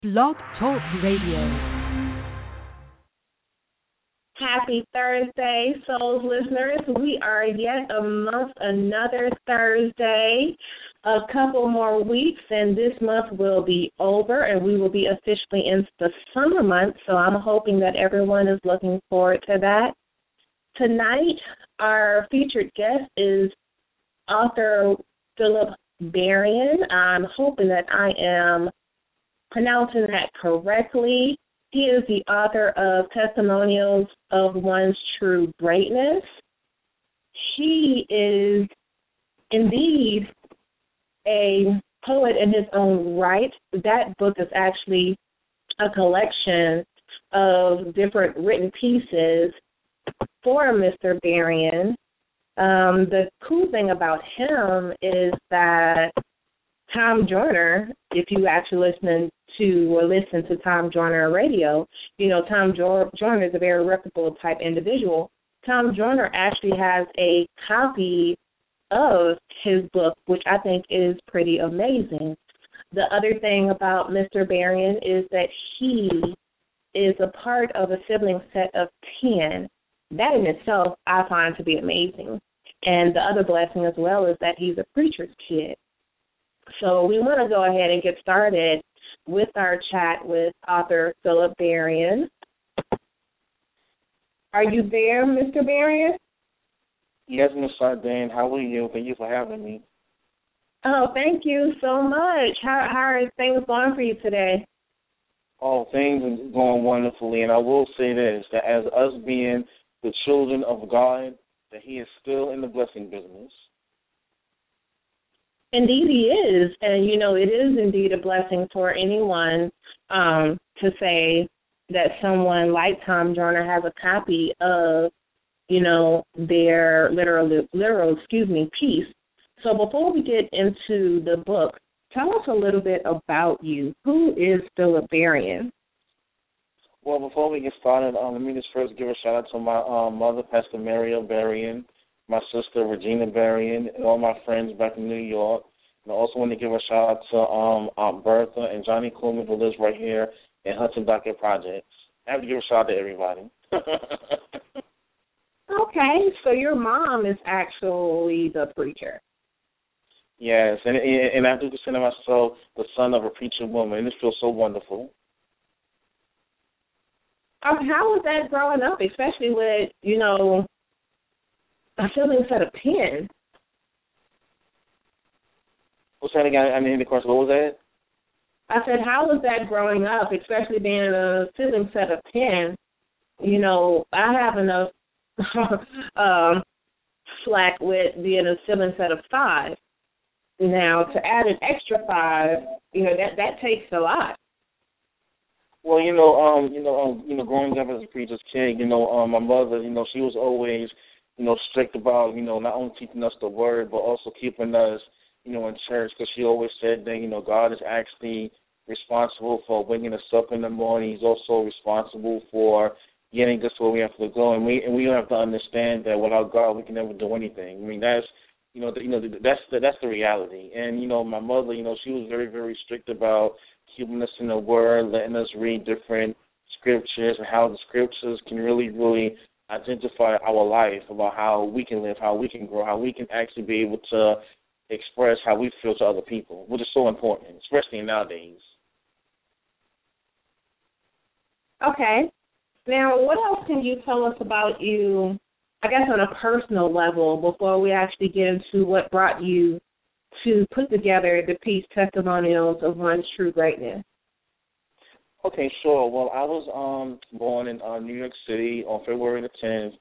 Blog Talk Radio. Happy Thursday, Souls listeners. We are yet amongst another Thursday. A couple more weeks, and this month will be over, and we will be officially into the summer month, so I'm hoping that everyone is looking forward to that. Tonight, our featured guest is author Philip Berrien. I'm hoping that I am pronouncing that correctly. He is the author of Testimonials of One's True Greatness. He is indeed a poet in his own right. That book is actually a collection of different written pieces for Mr. Berrien. The cool thing about him is that Tom Joyner, if you actually listen to Tom Joyner radio, you know Tom Joyner is a very reputable type individual. Tom Joyner actually has a copy of his book, which I think is pretty amazing. The other thing about Mr. Berrien is that he is a part of a sibling set of 10. That in itself I find to be amazing. And the other blessing as well is that he's a preacher's kid. So we want to go ahead and get started with our chat with author Philip Berrien. Are you there, Mr. Berrien? Yes, Ms. Sardane. How are you? Thank you for having me. Oh, thank you so much. How are things going for you today? Oh, things are going wonderfully, and I will say this, that as us being the children of God, that he is still in the blessing business. Indeed he is, and, you know, it is indeed a blessing for anyone to say that someone like Tom Joyner has a copy of, you know, their literal piece. So before we get into the book, tell us a little bit about you. Who is Philip Berrien? Well, before we get started, let me just first give a shout-out to my mother, Pastor Maria Berrien, my sister, Regina Berrien, and all my friends back in New York. And I also want to give a shout-out to Aunt Bertha and Johnny Coleman, who lives right here in Hudson Docket Projects. I have to give a shout-out to everybody. Okay, so your mom is actually the preacher. Yes, and I do consider myself the son of a preacher woman, and it feels so wonderful. How was that growing up, especially with, you know, a sibling set of 10? What's that again? I mean, of course, what was that? I said, how was that growing up, especially being a sibling set of 10? You know, I have enough slack with being a sibling set of 5. Now, to add an extra 5, you know, that takes a lot. Well, growing up as a preacher's kid, my mother, she was always, strict about, not only teaching us the word, but also keeping us, in church, because she always said that, God is actually responsible for waking us up in the morning. He's also responsible for getting us where we have to go, and we have to understand that without God, we can never do anything. I mean, that's that's the reality. And my mother, she was very, very strict about keeping us in the Word, letting us read different scriptures, and how the scriptures can really, really identify our life, about how we can live, how we can grow, how we can actually be able to express how we feel to other people, which is so important, especially nowadays. Okay. Now, what else can you tell us about you, I guess on a personal level, before we actually get into what brought you to put together the piece Testimonials of One's True Greatness? Okay, sure. Well, I was born in New York City on February the 10th,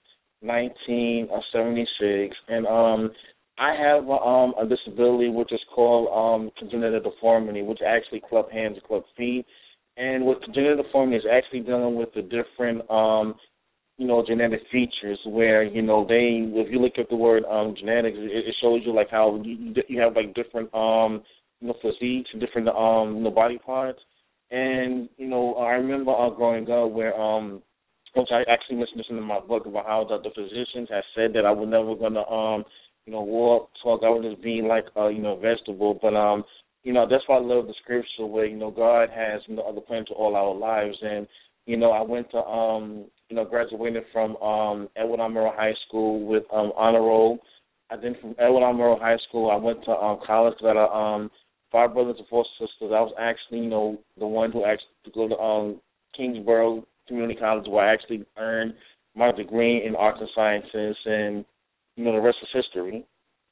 1976, and I have a disability which is called congenital deformity, which actually club hands and club feet. And with congenital deformity is actually dealing with the different, genetic features where, if you look at the word genetics, it shows you like how you have like different, physiques and different, body parts. And, I remember growing up where, which I actually mentioned this in my book about how the physicians had said that I was never going to, walk, talk. I would just be like, vegetable. But That's why I love the scripture where, God has, other plans for all our lives. And, I went to, graduated from Edward R. Murrow High School with honor roll. Then from Edward R. Murrow High School, I went to college that are 5 brothers and 4 sisters. I was actually, the one who actually to go to Kingsborough Community College, where I actually earned my degree in arts and sciences, and, the rest is history.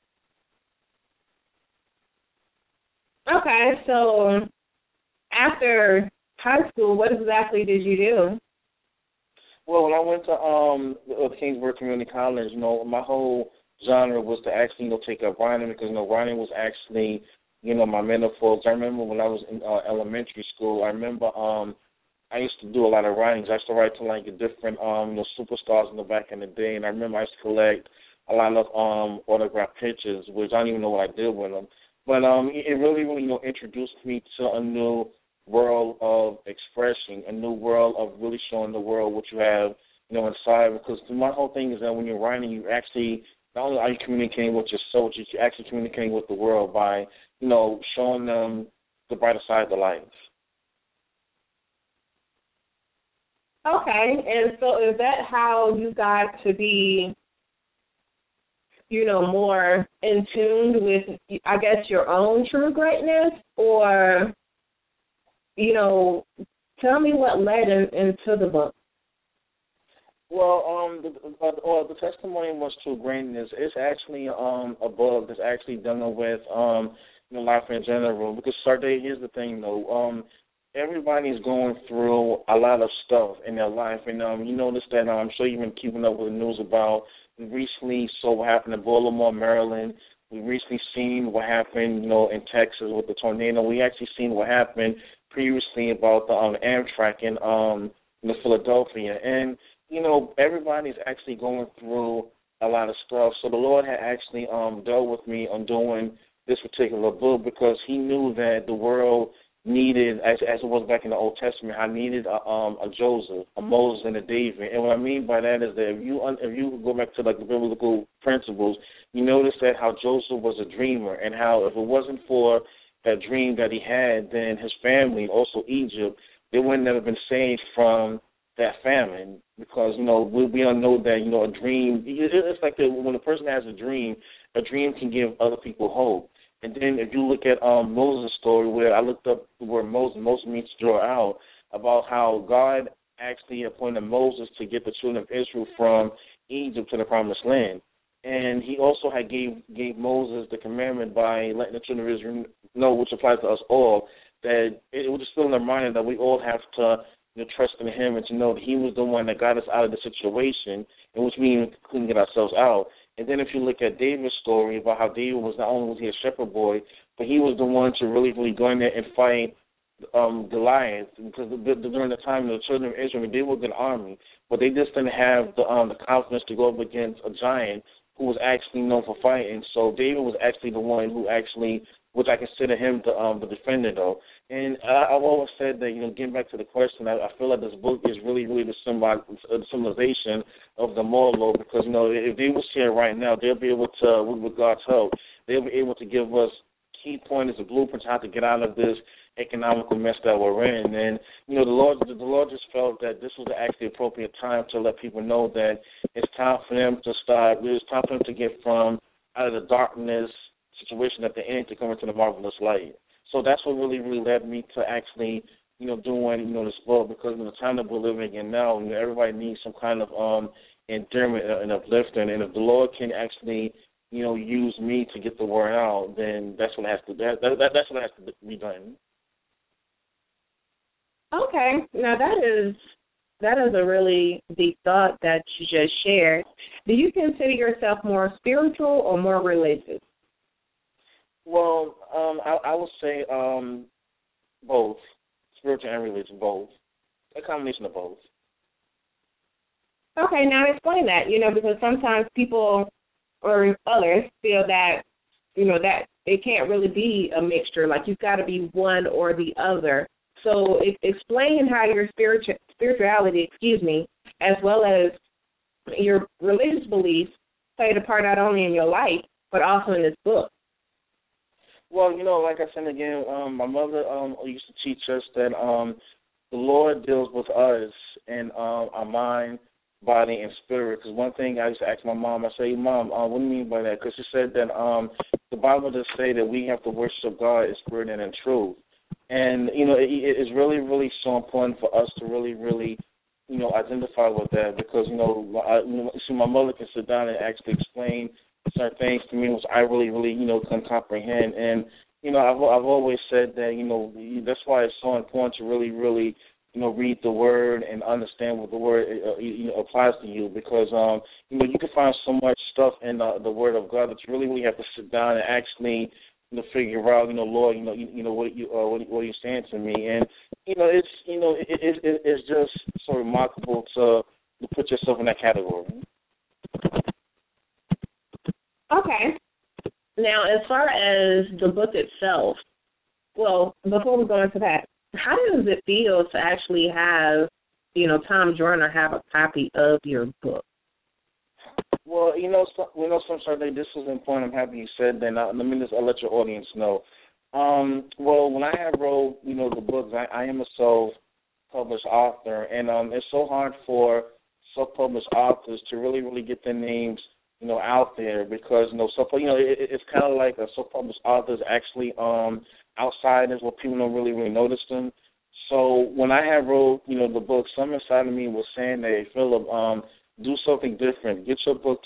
Okay, so after high school, what exactly did you do? Well, when I went to Kingsborough Community College, my whole genre was to actually, take up writing, because, writing was actually, my metaphors. I remember when I was in elementary school, I remember I used to do a lot of writings. I used to write to, like, different, superstars in the back in the day, and I remember I used to collect a lot of autographed pictures, which I don't even know what I did with them. But it really, introduced me to a new world of expression, a new world of really showing the world what you have, inside. Because my whole thing is that when you're writing, you actually, not only are you communicating with your soldiers, you're actually communicating with the world by, showing them the brighter side of the life. Okay, and so is that how you got to be, more in tune with, I guess, your own true greatness? Or, tell me what led into the book. Well, the testimony was true greatness. It's actually a book that's actually done with life in general. Because, Sade, here's the thing, though. Everybody's going through a lot of stuff in their life, and you notice that I'm sure you've been keeping up with the news about. We recently saw what happened in Baltimore, Maryland. We recently seen what happened, in Texas with the tornado. We actually seen what happened previously about the Amtrak in Philadelphia, and everybody's actually going through a lot of stuff. So the Lord had actually dealt with me on doing this particular book, because He knew that the world needed, as it was back in the Old Testament, I needed a Joseph, a Moses, and a David. And what I mean by that is that if you go back to, like, the biblical principles, you notice that how Joseph was a dreamer, and how if it wasn't for that dream that he had, then his family, also Egypt, they would never been saved from that famine. Because we all know that a dream. It's like that when a person has a dream can give other people hope. And then if you look at Moses' story, where I looked up the word Moses means to draw out, about how God actually appointed Moses to get the children of Israel from Egypt to the promised land. And He also had gave Moses the commandment by letting the children of Israel know, which applies to us all, that it was still in their mind that we all have to trust in Him, and to know that He was the one that got us out of the situation in which we couldn't get ourselves out. And then if you look at David's story about how David was, not only was he a shepherd boy, but he was the one to really, really go in there and fight Goliath. Because during the time of the children of Israel, they were a good army, but they just didn't have the confidence to go up against a giant who was actually known for fighting. So David was actually the one who actually, which I consider him the defender, though. And I've always said that, getting back to the question, I feel like this book is really, really the symbolization of the moral law, because, if they was here right now, they'll be able to, with God's help, they'll be able to give us key pointers and blueprints how to get out of this economical mess that we're in. And, the Lord just felt that this was the actually appropriate time to let people know that it's time for them to start, it's time for them to get from out of the darkness situation that they're in to come into the marvelous light. So that's what really, really led me to actually, doing, this book, because in the time that we're living in now, everybody needs some kind of endearment and uplifting. And if the Lord can actually, use me to get the word out, then that's what has to that's what has to be done. Okay, now that is a really deep thought that you just shared. Do you consider yourself more spiritual or more religious? Well, I would say both, spiritual and religion, both. A combination of both. Okay, now explain that, because sometimes people or others feel that, that it can't really be a mixture, like you've got to be one or the other. So explain how your spirituality, as well as your religious beliefs played a part not only in your life, but also in this book. Well, like I said again, my mother used to teach us that the Lord deals with us in our mind, body, and spirit. Because one thing I used to ask my mom, I say, Mom, what do you mean by that? Because she said that the Bible does say that we have to worship God in spirit and in truth. And, it's really, really so important for us to really, really, identify with that because, see, my mother can sit down and actually explain certain things to me which I really, really, can comprehend. And, I've always said that, that's why it's so important to really, really, read the Word and understand what the Word applies to you because, you can find so much stuff in the Word of God that you really, really have to sit down and actually, figure out, Lord, what are you saying to me? And, it's just so remarkable to put yourself in that category. Okay. Now, as far as the book itself, well, before we go into that, how does it feel to actually have, Tom Joyner have a copy of your book? Well, sometimes this was important. I'm happy you said that. Now, let me just let your audience know. Well, when I have wrote, the books, I am a self-published author, and it's so hard for self-published authors to really, really get their names, out there because, it's kind of like a self-published authors actually outsiders where people don't really, really notice them. So when I have wrote, the book, some inside of me was saying, hey, Philip, do something different. Get your book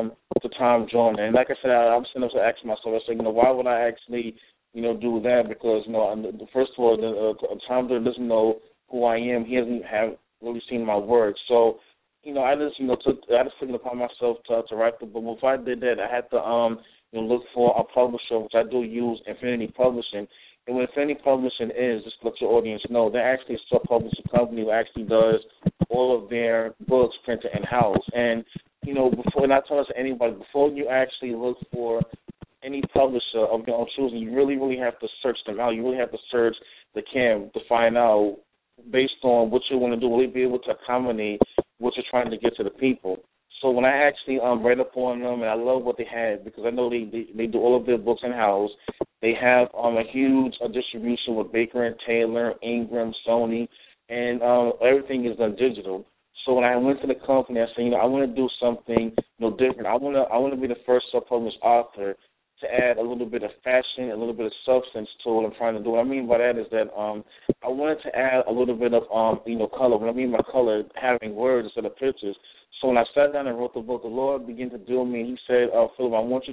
to Tom Joyner. And like I said, I'm sitting up to ask myself, I said, why would I actually, do that? Because, first of all, Tom Joyner doesn't know who I am. He hasn't really seen my work. So, I just, took it upon myself to write the book. Before I did that, I had to, look for a publisher, which I do use, Infinity Publishing. And what Infinity Publishing is, just to let your audience know, they're actually a self-publishing company who actually does all of their books printed in-house. And, before, and I tell us to anybody, before you actually look for any publisher of your own choosing, you really, really have to search them out. You really have to search the CAM to find out, based on what you want to do, will they be able to accommodate what you're trying to get to the people. So when I actually read up on them, and I love what they had because I know they do all of their books in-house. They have a huge distribution with Baker and Taylor, Ingram, Sony, and everything is done digital. So when I went to the company, I said, I want to do something different. I want to be the first self-published author to add a little bit of fashion, a little bit of substance to what I'm trying to do. What I mean by that is that I wanted to add a little bit of color. When I mean by color, having words instead of pictures. So when I sat down and wrote the book, the Lord began to deal with me. He said, Philip, I want you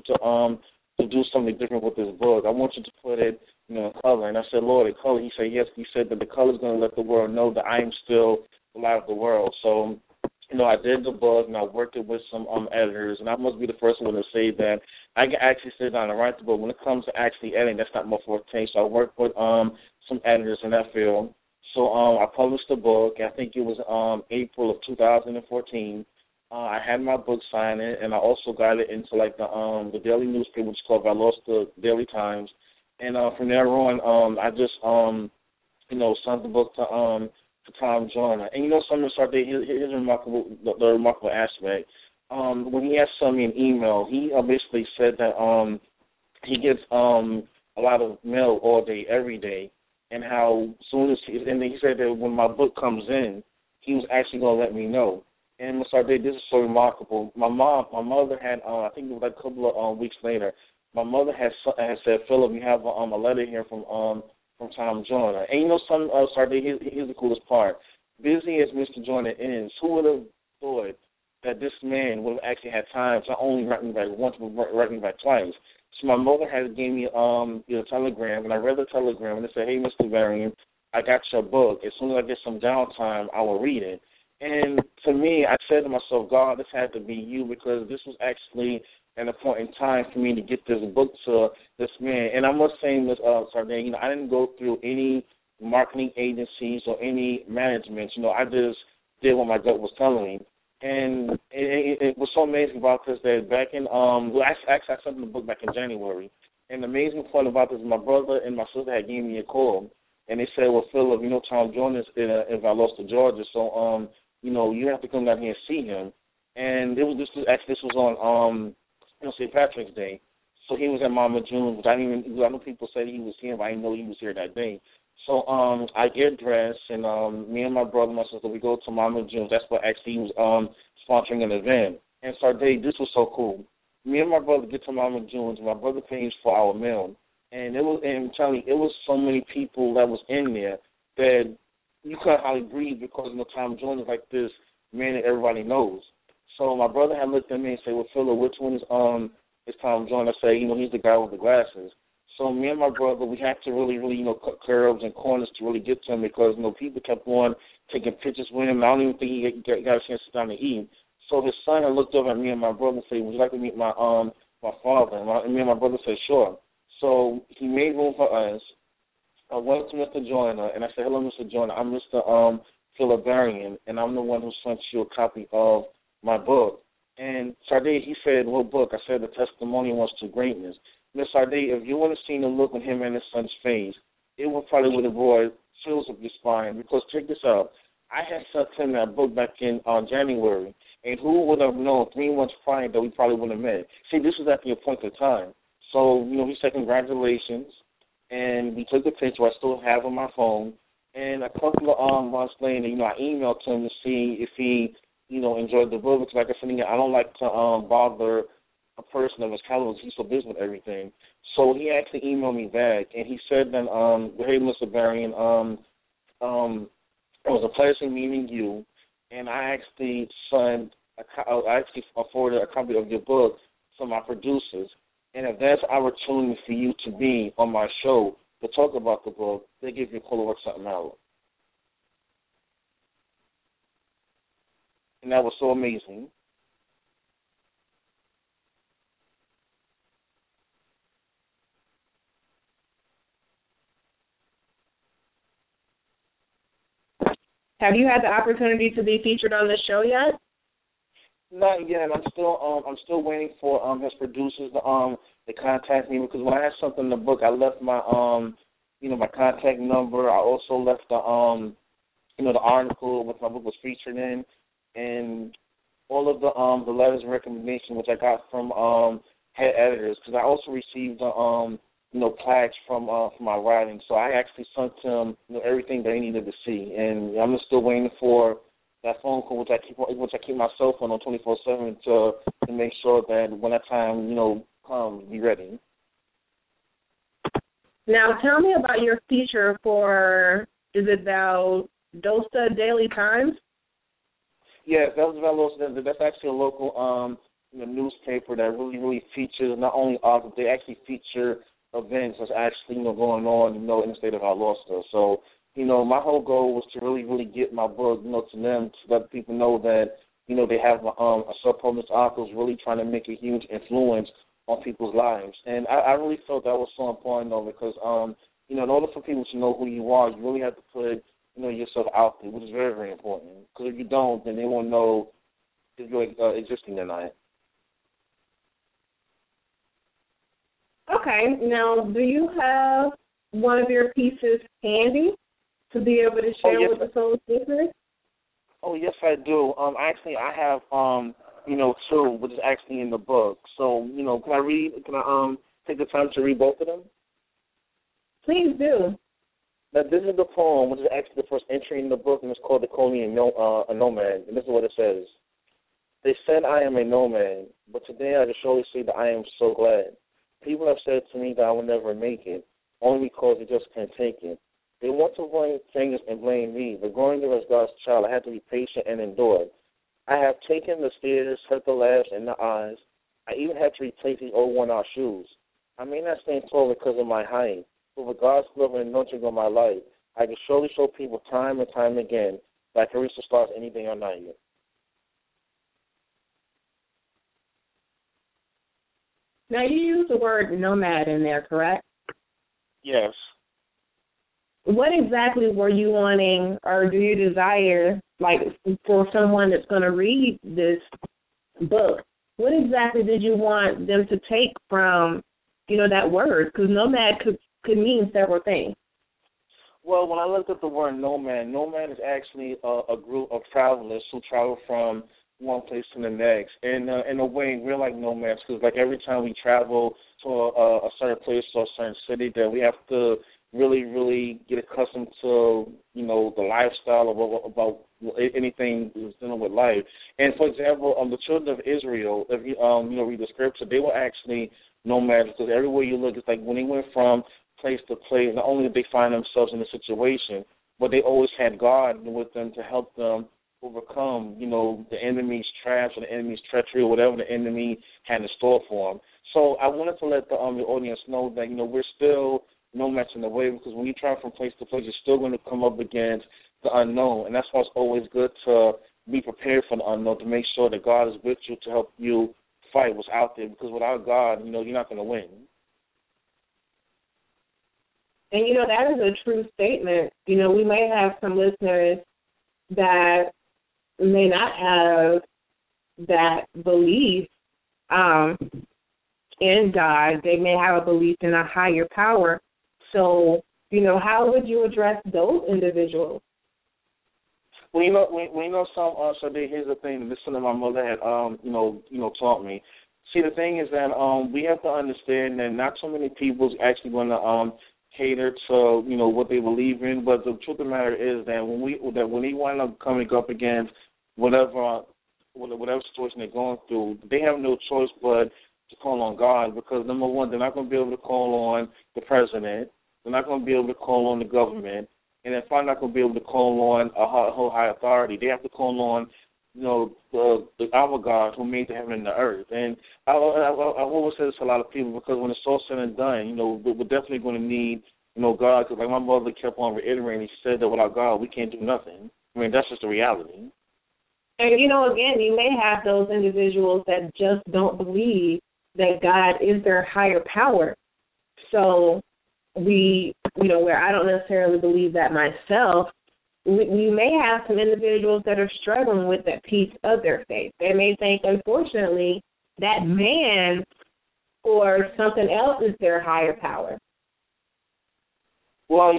to do something different with this book. I want you to put it, in color. And I said, Lord, in color? He said, yes. He said that the color is going to let the world know that I am still the light of the world. So, I did the book, and I worked it with some editors, and I must be the first one to say that I can actually sit down and write the book. When it comes to actually editing, that's not my forte. So I worked with some editors in that field. So I published the book. I think it was April of 2014. I had my book signed, and I also got it into like the daily newspaper, which is called the Daily Times. And from there on, I just sent the book to Tom Joyner. And something started. Here's the remarkable aspect. When he had sent me an email, he basically said that he gets a lot of mail all day, every day, and how soon as and then he said that when my book comes in, he was actually going to let me know. And Mr. Arday, this is so remarkable. My mother had, I think it was like a couple of weeks later, my mother had said, Philip, you have a letter here from Tom Joyner. And something else, Arday, here's the coolest part. Busy as Mr. Joyner is, who would have thought that this man would have actually had time to not only write me back once, but write me back twice? So my mother had gave me a telegram, and I read the telegram, and it said, hey, Mr. Varian, I got your book. As soon as I get some downtime, I will read it. And to me, I said to myself, God, this had to be you because this was actually an important time for me to get this book to this man. And I must say, Ms. Sardane, I didn't go through any marketing agencies or any management. I just did what my gut was telling me. And it was so amazing about this that back in, I sent the book back in January. And the amazing point about this, my brother and my sister had given me a call. And they said, well, Philip, Tom Joyner is in Valdosta, Georgia, so, you have to come down here and see him. And this was on St. Patrick's Day. So he was at Mama June's, but I know people said he was here, but I didn't know he was here that day. So I get dressed, and me and my brother, my sister, we go to Mama June's. That's what actually he was sponsoring an event. And Sade, this was so cool. Me and my brother get to Mama June's, and my brother pays for our meal. And I'm telling you, it was so many people that was in there that you couldn't hardly breathe because Tom Jones is like this man that everybody knows. So my brother had looked at me and said, "Well, Philip, which one is Tom Jones?" I say, he's the guy with the glasses. So me and my brother, we had to really, cut curves and corners to really get to him because, people kept on taking pictures with him. I don't even think he got a chance to sit down and eat. So his son had looked over at me and my brother and said, "Would you like to meet my father?" And me and my brother said, "Sure." So he made room for us. I went to Mr. Joyner, and I said, "Hello, Mr. Joyner. I'm Mr. Philip Berrien, and I'm the one who sent you a copy of my book." And Sade, he said, "What book?" I said, "The Testimonials to Greatness." Miss Sade, if you would have seen the look on him and his son's face, it would probably would have brought chills up your spine. Because check this out. I had sent him that book back in January, and who would have known 3 months prior that we probably would have met? See, this was at the appointed time. So, he said congratulations, and we took the picture. I still have it on my phone. And a couple of months later, I emailed him to see if he, enjoyed the book. Because like I said, I don't like to bother a person of his caliber. He's so busy with everything. So he actually emailed me back, and he said that, "Hey, Mr. Berrien, it was a pleasure meeting you, and I actually forwarded a copy of your book to my producers. And if there's an opportunity for you to be on my show to talk about the book, they give you a call to work something out." And that was so amazing. Have you had the opportunity to be featured on the show yet? Not yet. I'm still waiting for his producers to contact me, because when I had something in the book, I left my my contact number. I also left the the article which my book was featured in, and all of the letters of recommendation which I got from head editors, because I also received plaques from my writing. So I actually sent them everything they needed to see, and I'm still waiting for that phone call, which I keep my cell phone on 24/7 to make sure that when that time comes, be ready. Now, tell me about your feature for, is it Valdosta Daily Times? Yes, that was Valdosta. That's actually a local newspaper that really features not only authors, they actually feature events that's actually going on in the state of Valdosta. So my whole goal was to really get my book to them, to let people know that they have a self-published author who's really trying to make a huge influence on people's lives. And I really felt that was so important, though, because in order for people to know who you are, you really have to put yourself out there, which is very, very important. Because if you don't, then they won't know if you're existing or not. Okay. Now, do you have one of your pieces handy to be able to share with the Soul listeners? Oh, yes, I do. Actually, I have two, which is actually in the book. So, can I read? Can I take the time to read both of them? Please do. Now, this is the poem, which is actually the first entry in the book, and it's called "The Coney a Nomad." And this is what it says: "They said I am a nomad, but today I can surely say that I am so glad. People have said to me that I will never make it, only because they just can't take it. They want to point fingers and blame me, but growing up as God's child, I had to be patient and endure it. I have taken the stairs, hurt the laughs and the eyes. I even had to replace these old worn-out shoes. I may not stand tall because of my height, but with God's love and anointing on my life, I can surely show people time and time again that I can reach the stars any day or night." Now, you use the word nomad in there, correct? Yes. What exactly were you wanting, or do you desire, like, for someone that's going to read this book, what exactly did you want them to take from, that word? Because nomad could mean several things. Well, when I looked at the word nomad is actually a group of travelers who travel from one place to the next. And in a way, we're like nomads because, like, every time we travel to a certain place or a certain city, that we have to really, really get accustomed to, the lifestyle about anything that's dealing with life. And for example, the children of Israel, if you read the scripture, they were actually nomads, because everywhere you look, it's like when they went from place to place, not only did they find themselves in a situation, but they always had God with them to help them overcome, the enemy's traps or the enemy's treachery or whatever the enemy had in store for them. So I wanted to let the audience know that, we're still nomads in the way, because when you travel from place to place, you're still going to come up against the unknown. And that's why it's always good to be prepared for the unknown, to make sure that God is with you to help you fight what's out there, because without God, you're not going to win. And, that is a true statement. We may have some listeners that may not have that belief in God. They may have a belief in a higher power. So, how would you address those individuals? Well, so here's the thing. This is something my mother had, taught me. See, the thing is that we have to understand that not so many people's actually going to cater to, what they believe in. But the truth of the matter is that when we wind up coming up against whatever situation they're going through, they have no choice but to call on God, because number one, they're not going to be able to call on the president. They're not going to be able to call on the government, and they're probably not going to be able to call on a whole high authority. They have to call on, our God who made the heaven and the earth. And I always say this to a lot of people, because when it's all said and done, we're definitely going to need, God, because like my mother kept on reiterating, she said that without God we can't do nothing. I mean, that's just the reality. And, again, you may have those individuals that just don't believe that God is their higher power. So where I don't necessarily believe that myself, we may have some individuals that are struggling with that piece of their faith. They may think, unfortunately, that man or something else is their higher power. Well,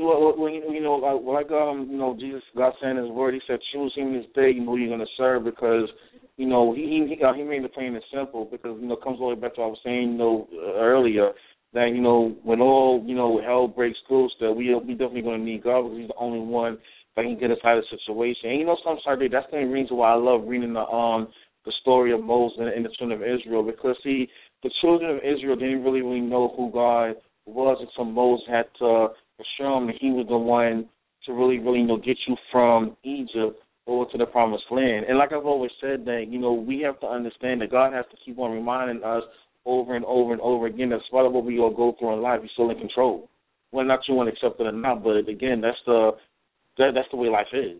Jesus, God said in His Word, He said, "Choose Him this day, who you're going to serve," because He made it plain and simple. Because it comes all the way back to what I was saying, earlier, that when all hell breaks loose, that we definitely going to need God, because He's the only one that can get us out of the situation. And sometimes that's the reason why I love reading the story of Moses and the children of Israel, because see, the children of Israel didn't really know who God was until Moses had to show them that He was the one to really get you from Egypt over to the promised land. And like I've always said, that we have to understand that God has to keep on reminding us over and over and over again that despite what we all go through in life, He's still in control. Well, not you want to accept it or not, but again, that's the way life is.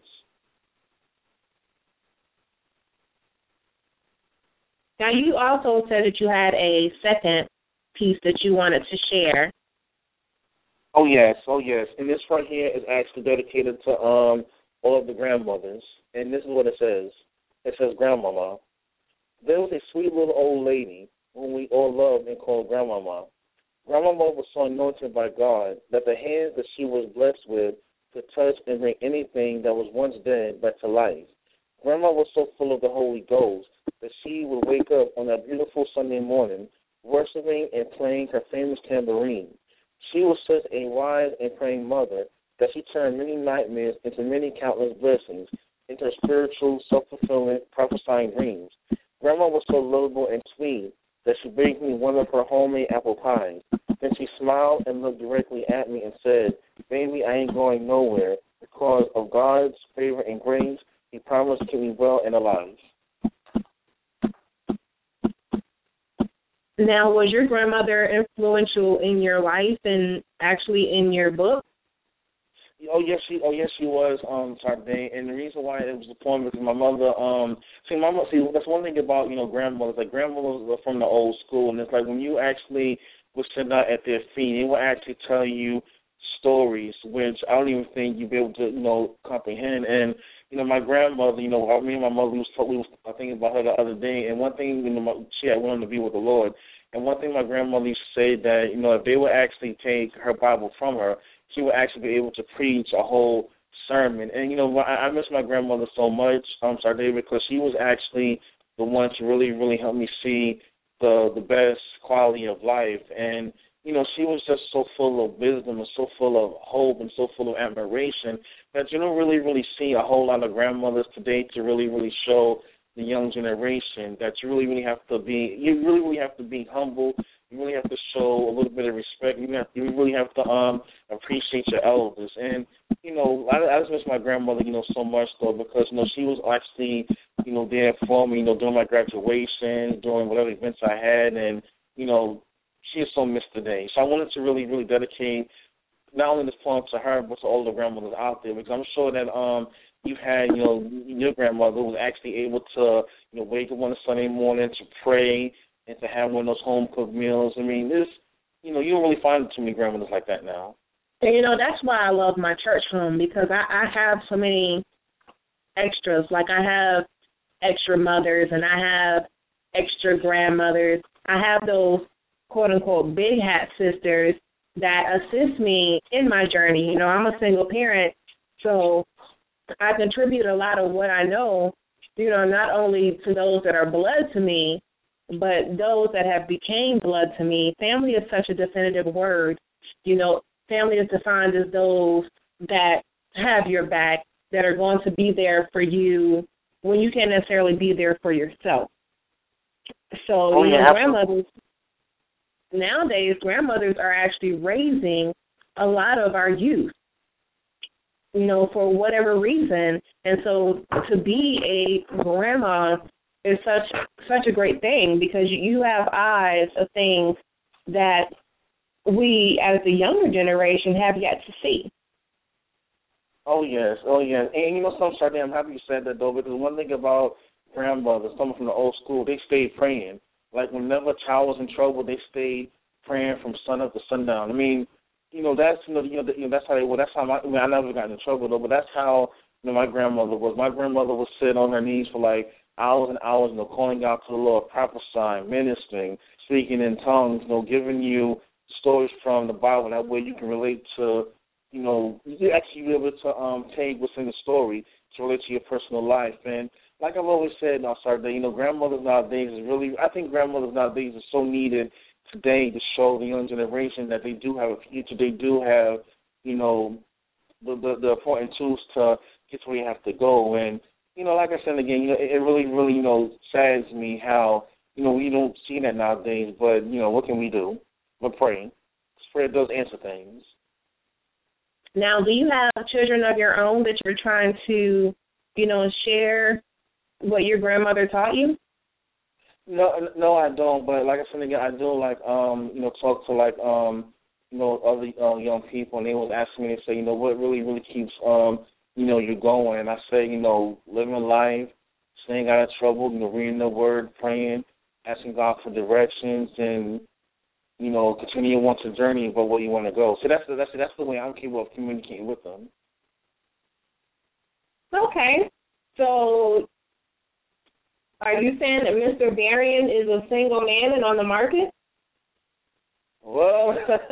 Now, you also said that you had a second piece that you wanted to share. Oh yes. And this right here is actually dedicated to all of the grandmothers. And this is what it says. It says, "Grandmama, there was a sweet little old lady whom we all loved and called Grandmama. Grandmama was so anointed by God that the hands that she was blessed with could touch and bring anything that was once dead back to life. Grandma was so full of the Holy Ghost that she would wake up on that beautiful Sunday morning worshiping and playing her famous tambourine. She was such a wise and praying mother that she turned many nightmares into many countless blessings, into spiritual, self-fulfilling, prophesying dreams. Grandma was so lovable and sweet that she baked me one of her homemade apple pies. Then she smiled and looked directly at me and said, 'Baby, I ain't going nowhere. Because of God's favor and grace, He promised to keep me well and alive.'" Now, was your grandmother influential in your life and actually in your book? Oh yes, she was, Sade. And the reason why it was important because my mother, that's one thing about grandmothers. Like grandmothers are from the old school, and it's like when you actually would sit down at their feet, they will actually tell you stories which I don't even think you'd be able to comprehend. And my grandmother, me and my mother, we was thinking about her the other day, and one thing, she had wanted to be with the Lord. And one thing my grandmother used to say that, if they would actually take her Bible from her, she would actually be able to preach a whole sermon. And, I miss my grandmother so much, David, because she was actually the one to really, really help me see the best quality of life. And she was just so full of wisdom and so full of hope and so full of admiration that you don't really see a whole lot of grandmothers today to really show the young generation that you really have to be humble. You really have to show a little bit of respect. You really have to appreciate your elders. And I just miss my grandmother, so much though, because she was actually there for me, during my graduation, during whatever events I had, and she is so missed today. So I wanted to really dedicate not only this poem to her, but to all the grandmothers out there, because I'm sure that you've had, your grandmother was actually able to, wake up on a Sunday morning to pray and to have one of those home-cooked meals. I mean, you don't really find too many grandmothers like that now. And, that's why I love my church home, because I have so many extras. Like, I have extra mothers and I have extra grandmothers. I have those quote-unquote big hat sisters that assist me in my journey. I'm a single parent, so I contribute a lot of what I know, not only to those that are blood to me, but those that have became blood to me. Family is such a definitive word. Family is defined as those that have your back, that are going to be there for you when you can't necessarily be there for yourself. So, grandmothers, nowadays, grandmothers are actually raising a lot of our youth, for whatever reason. And so to be a grandma is such a great thing, because you have eyes of things that we, as the younger generation, have yet to see. Oh, yes. And, something, Sade, I'm happy you said that, though, because one thing about grandmothers, someone from the old school, they stayed praying. Like, whenever a child was in trouble, they stayed praying from sun up to sundown. I mean, that's that's how they were. That's how I never got in trouble, though, but that's how my grandmother was. My grandmother would sit on her knees for like hours and hours, calling out to the Lord, prophesying, ministering, speaking in tongues, giving you stories from the Bible. That way you can relate to, you actually be able to take what's in the story to relate to your personal life. And like I've always said, grandmothers nowadays I think grandmothers nowadays are so needed today to show the young generation that they do have a future. They do have, the important tools to get where you have to go. And, like I said again, it really, saddens me how, we don't see that nowadays. But, what can we do? We're praying. Prayer does answer things. Now, do you have children of your own that you're trying to, share what your grandmother taught you? No, I don't. But like I said again, I do talk to other young people, and they was asking me to say, what really keeps you going. And I say, living life, staying out of trouble, reading the Word, praying, asking God for directions, and continue on to journey about where you want to go. So that's the way I'm capable of communicating with them. Okay, so are you saying that Mr. Darian is a single man and on the market? Well,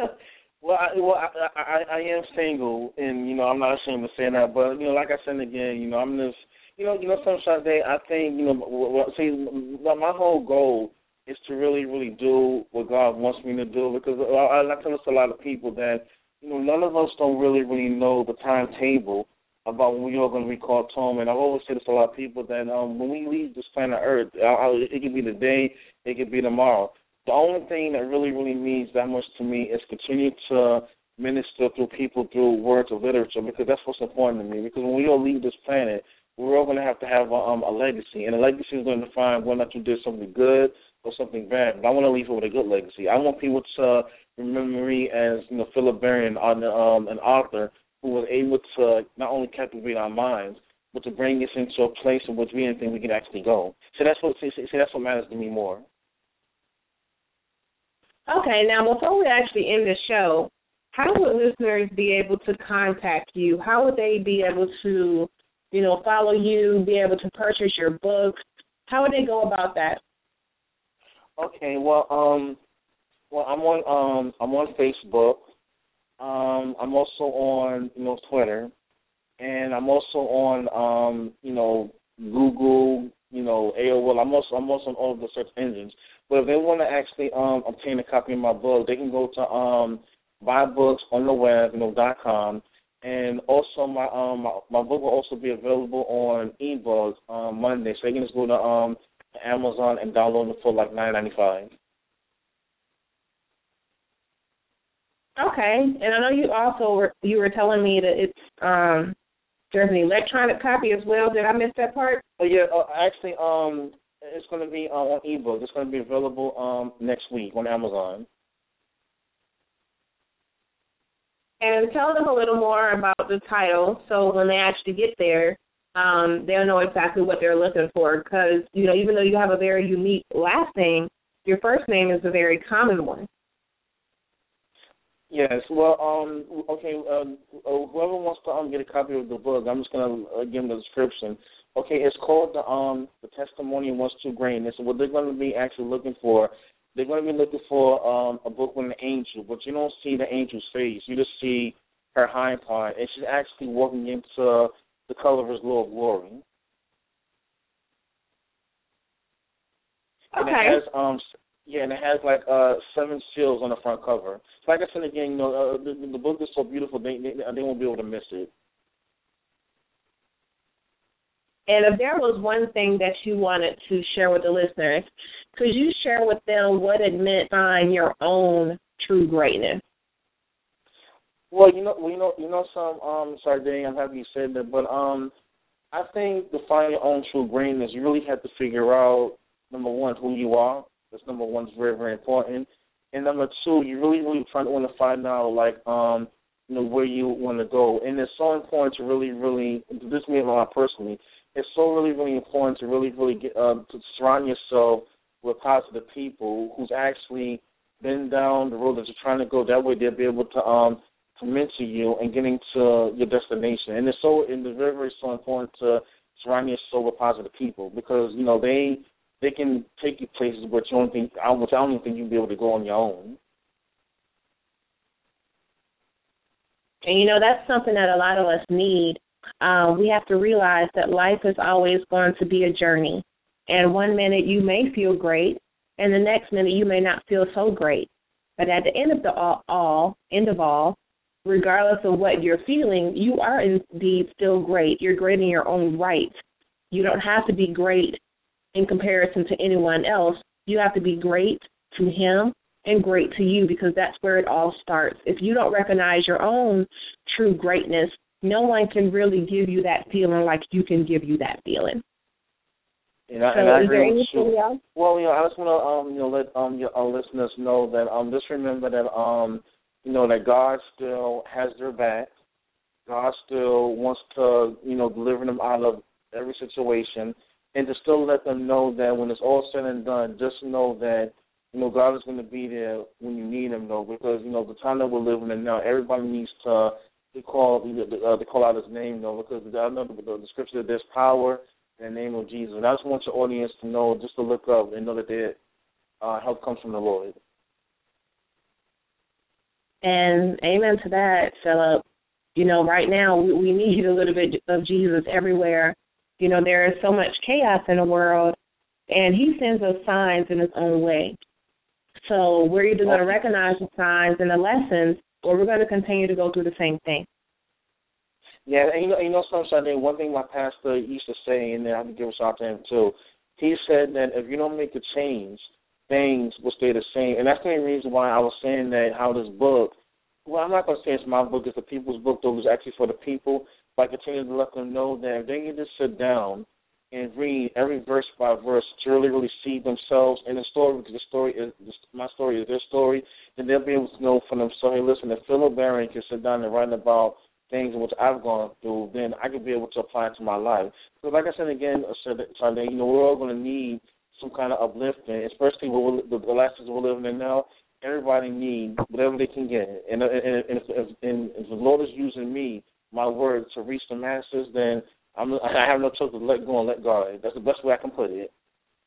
I am single, and I'm not ashamed to say that. But like I said again, I'm just, sometimes I think, my whole goal is to really do what God wants me to do, because I tell us a lot of people that none of us don't really know the timetable about when we are going to be called home. And I've always said this to a lot of people that when we leave this planet Earth, it could be today, it could be tomorrow. The only thing that really means that much to me is continue to minister through people through words of literature, because that's what's important to me. Because when we all leave this planet, we're all going to have a legacy, and a legacy is going to define whether or not you did something good or something bad. But I want to leave it with a good legacy. I want people to remember me as Philip Berrien, an author who was able to not only captivate our minds, but to bring us into a place in which we didn't think we could actually go. So that's what matters to me more. Okay, now before we actually end the show, how would listeners be able to contact you? How would they be able to, follow you, be able to purchase your books? How would they go about that? Okay, well, I'm on Facebook. I'm also on, Twitter, and I'm also on, Google, AOL. I'm also on all of the search engines. But if they want to actually obtain a copy of my book, they can go to buybooksontheweb.com, and also my book will also be available on ebooks on Monday. So you can just go to Amazon and download it for like $9.95. Okay, and I know you also were telling me that it's there's an electronic copy as well. Did I miss that part? Oh yeah, actually, it's going to be on ebook. It's going to be available next week on Amazon. And tell them a little more about the title, so when they actually get there, they'll know exactly what they're looking for. Because even though you have a very unique last name, your first name is a very common one. Yes, well, okay, whoever wants to get a copy of the book, I'm just going to give them the description. Okay, it's called The Testimony of One's True Greatness. And what they're going to be actually looking for, they're going to be looking for a book with an angel, but you don't see the angel's face. You just see her hind part, and she's actually walking into the color of his Lord of Glory. Okay. And it has, and it has like 7 seals on the front cover. So like I said again, the book is so beautiful, they won't be able to miss it. And if there was one thing that you wanted to share with the listeners, could you share with them what it meant to find your own true greatness? Well, sorry, Dane, I'm happy you said that, but I think to find your own true greatness, you really have to figure out, number one, who you are. That's number one, is very, very important. And number two, you really want to find out, like, where you want to go. And it's so important to really, this means a lot personally, it's so really, really important to really, really get to surround yourself with positive people who's actually been down the road that you're trying to go. That way they'll be able to mentor you and getting to your destination. And it's very, very so important to surround yourself with positive people because, they can take you places which I don't even think you'll be able to go on your own. And, that's something that a lot of us need. We have to realize that life is always going to be a journey. And one minute you may feel great, and the next minute you may not feel so great. But at the end of all, regardless of what you're feeling, you are indeed still great. You're great in your own right. You don't have to be great in comparison to anyone else. You have to be great to him and great to you because that's where it all starts. If you don't recognize your own true greatness, no one can really give you that feeling like you can give you that feeling. And I agree with you. Well, I just want to let our listeners know that just remember that that God still has their back. God still wants to deliver them out of every situation. And to still let them know that when it's all said and done, just know that, God is going to be there when you need him, though, because, the time that we're living in now, everybody needs to call out his name, though, because I know the scripture that there's power in the name of Jesus. And I just want your audience to know, just to look up and know that their help comes from the Lord. And amen to that, Philip. Right now we need a little bit of Jesus everywhere. There is so much chaos in the world, and he sends us signs in his own way. So we're either going to recognize the signs and the lessons, or we're going to continue to go through the same thing. Yeah, and something, one thing my pastor used to say, and I have to give a shout to him too, he said that if you don't make a change, things will stay the same. And that's the main reason why I was saying that how this book, well, I'm not going to say it's my book, it's the people's book, though it's actually for the people. But I continue to let them know that if they can just sit down and read every verse by verse to really, really see themselves in the story, because my story is their story, then they'll be able to know for themselves, hey, listen, if Philip Barron can sit down and write about things in which I've gone through, then I can be able to apply it to my life. So like I said again, Sunday, we're all going to need some kind of uplifting, especially with the last days we're living in now. Everybody needs whatever they can get. And if the Lord is using me, my word, to reach the masses, then I have no choice to let go and let God. That's the best way I can put it.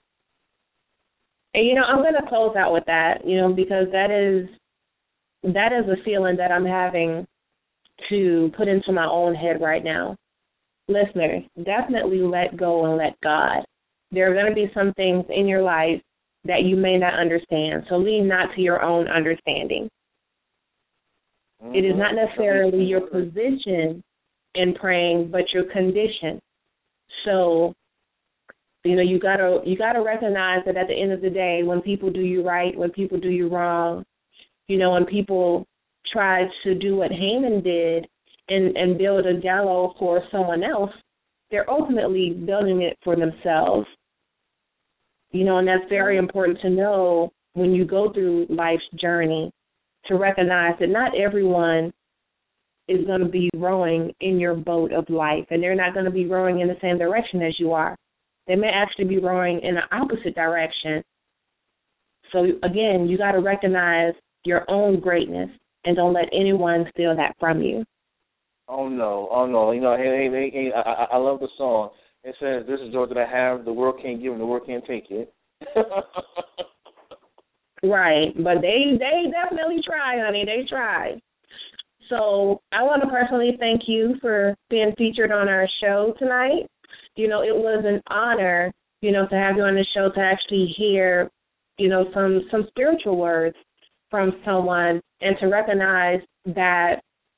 And, I'm going to close out with that, because that is a feeling that I'm having to put into my own head right now. Listeners, definitely let go and let God. there are going to be some things in your life that you may not understand. So lean not to your own understanding. Mm-hmm. It is not necessarily your position in praying, but your condition. So, you gotta recognize that at the end of the day, when people do you right, when people do you wrong, when people try to do what Haman did and build a gallows for someone else, they're ultimately building it for themselves. And that's very important to know when you go through life's journey, to recognize that not everyone is going to be rowing in your boat of life, and they're not going to be rowing in the same direction as you are. They may actually be rowing in the opposite direction. So, again, you got to recognize your own greatness and don't let anyone steal that from you. Oh, no. Hey, I love the song. It says, this is joy that I have, the world can't give and the world can't take it. Right, but they definitely try, honey. They try. So I want to personally thank you for being featured on our show tonight. It was an honor, to have you on the show, to actually hear, some spiritual words from someone, and to recognize that,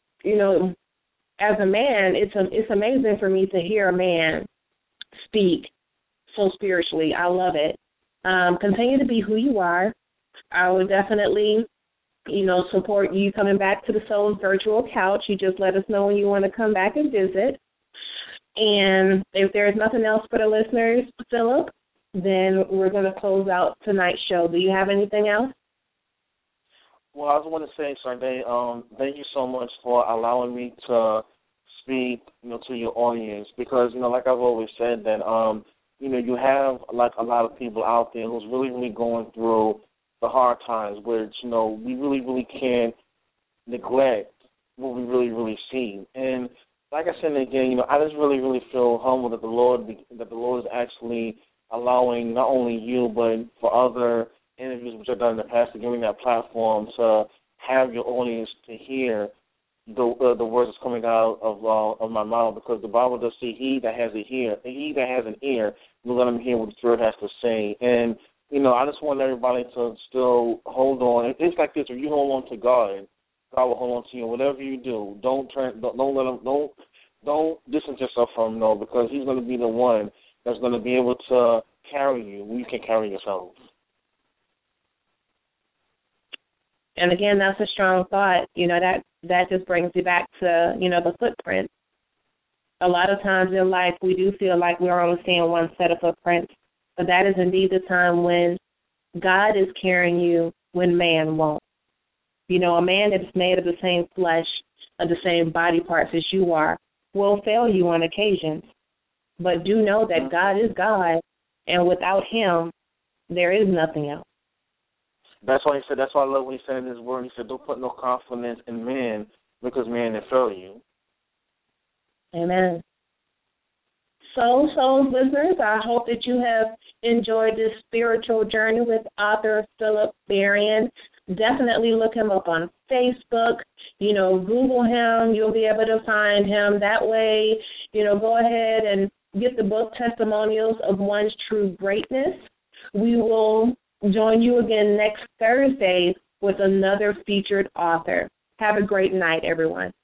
as a man, it's amazing for me to hear a man speak so spiritually. I love it. Continue to be who you are. I would definitely, support you coming back to the Soul's virtual couch. You just let us know when you want to come back and visit. And if there's nothing else for the listeners, Philip, then we're going to close out tonight's show. Do you have anything else? Well, I just want to say, Sade, thank you so much for allowing me to speak, to your audience, because, like I've always said, that, you have, like, a lot of people out there who's really, really going through the hard times, which, we really, really can't neglect what we really, really see. And like I said again, I just really, really feel humbled that the Lord is actually allowing not only you, but for other interviews which I've done in the past, to giving that platform to have your audience to hear the words that's coming out of my mouth, because the Bible does say, he that has an ear, will let him hear what the Spirit has to say. And I just want everybody to still hold on. It's like this: if you hold on to God, God will hold on to you. Whatever you do, don't distance yourself from him, because he's going to be the one that's going to be able to carry you when you can carry yourself. And again, that's a strong thought. That just brings you back to, the footprint. A lot of times in life, we do feel like we're only seeing one set of footprints, but that is indeed the time when God is carrying you when man won't. A man that is made of the same flesh, of the same body parts as you are, will fail you on occasions. But do know that God is God, and without him, there is nothing else. That's why he said, that's why I love what he said in his word. He said, don't put no confidence in man, because man will fail you. Amen. So, listeners, I hope that you have enjoyed this spiritual journey with author Philip Berrien. Definitely look him up on Facebook. Google him. You'll be able to find him. That way, go ahead and get the book Testimonials of One's True Greatness. We will join you again next Thursday with another featured author. Have a great night, everyone.